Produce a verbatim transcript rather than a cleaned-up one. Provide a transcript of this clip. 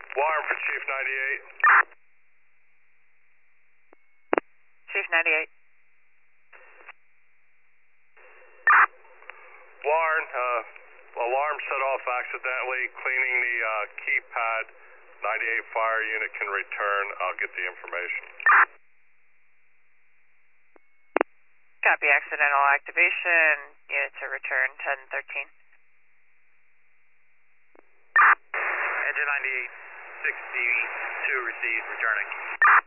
Warren for Chief ninety-eight. Chief ninety-eight. Warren, uh, alarm set off accidentally. Cleaning the uh, keypad. ninety-eight fire unit can return. I'll get the information. Copy accidental activation. Unit to return ten thirteen. Engine ninety-eight, sixty-two received, returning.